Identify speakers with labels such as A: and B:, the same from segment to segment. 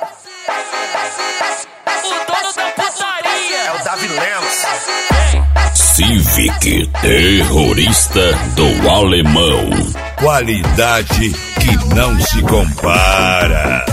A: dono da putaria
B: é o Davi Lemos.
C: Civic, terrorista do alemão. Qualidade que não se compara.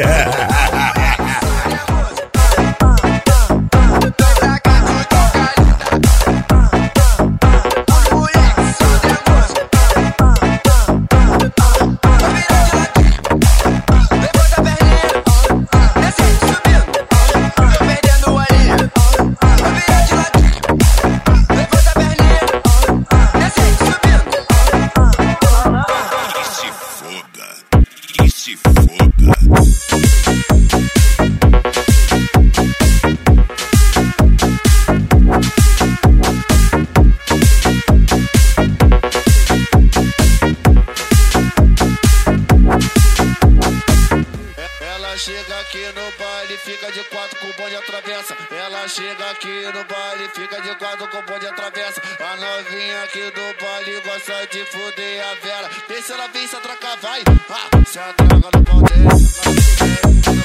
D: Ela chega aqui no baile, fica de quatro com o bonde atravessa. Ela chega aqui no baile, fica de quatro com o bonde atravessa. A novinha aqui do baile gosta de fuder a vela. Deixa ela vir, se atracar, vai. Se atraca no pau dele.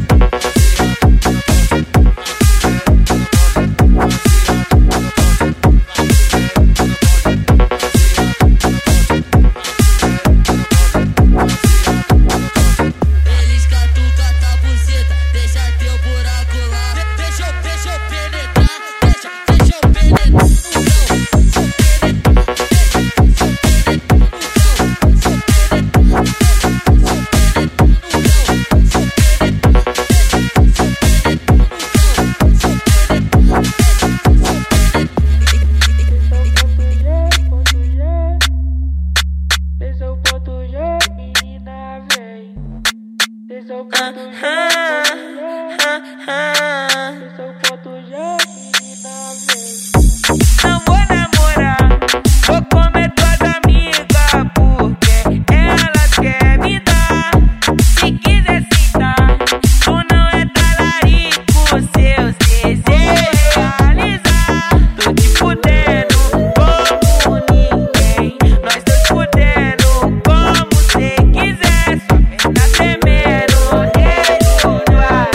A: Não vou namorar, vou comer tuas amigas, porque elas querem me dar. Se quiser sentar, tu não é talarico, seus desejos realizar. Tô te fudendo como ninguém, nós tô te fudendo como cê quiser. Sua perna tremendo, dedo no ar.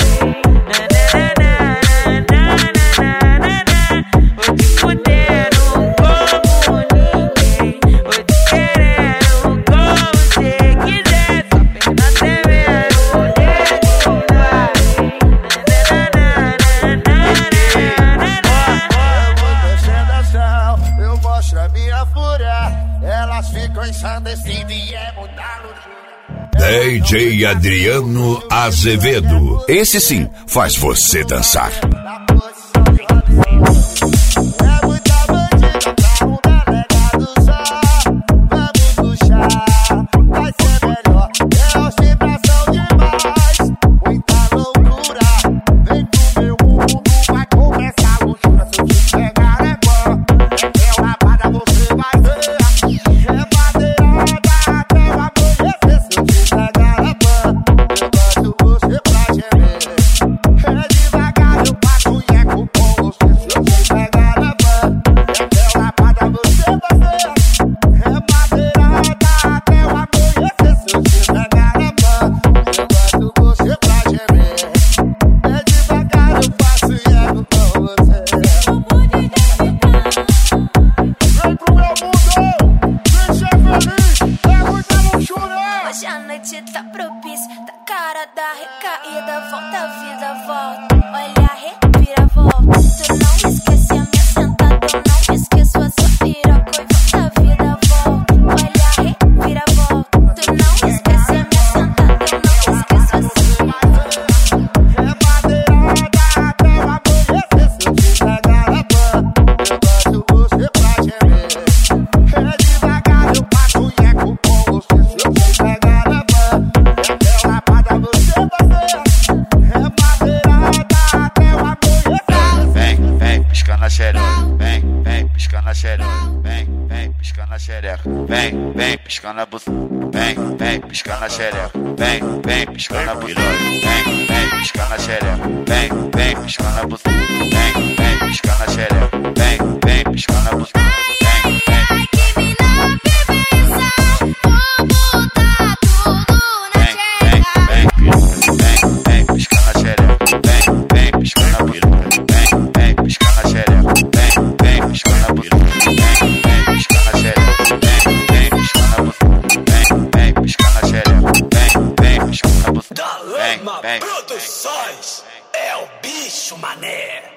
A: Vou te fudendo como ninguém, vou te querendo como cê quiser. Sua perna tremendo, dedo no ar.
D: Eu mostro a minha fúria. Elas ficam ensandecidas e é muita luxúria.
C: DJ Adriano Azevedo. Esse sim faz você dançar.
D: É muita bandida pra um delegado só. Vamos puxar, vai ser melhor. É ostentação demais, muita loucura. Vem pro meu mundo, vai começar a luxúria. Se eu te pegar é bom, é rabada você vai ver. É madeirada até o amanhecer. Se eu te pegar é bom, eu boto você pra gemer. É devagar, eu bato e é com você. Se eu te pegar é bom, é rabada você vai ver. É madeirada até o amanhecer. Se eu te pegar é bom, eu boto você pra gemer. É devagar, eu faço e é com você. Vem pro meu mundo, vem ser feliz, é muita luxúria.
E: Hoje a noite tá propícia, tá cara da recaída. Volta a vida, volta, olha a reviravolta. Tu não esquece a minha sentada, eu não esqueço a sua piroca. Volta a vida, volta, olha a reviravolta. Tu não esquece a minha sentada, eu não esqueço a sua piroca.
D: É madeirada até o amanhecer. Se eu te pegar é bom, eu boto você pra gemer. É devagar, eu bato e é com você. Se eu te pegar é bom, é rabada você vai ver. É madeirada até o amanhecer.
F: Vem, pisca na xereca. Vem, pisca na xereca. Vem, pisca na xereca. Vem, pisca na buceta. Vem, pisca na xereca. Vem, pisca na buceta. Vem, pisca na xereca. Vem, pisca na buceta. Vem, pisca na xereca. Vem, pisca na buceta.
E: Ai que mina perfeição, vou botar tudo na xereca.
F: Vem, pisca vem.
B: Produções é o bicho, mané.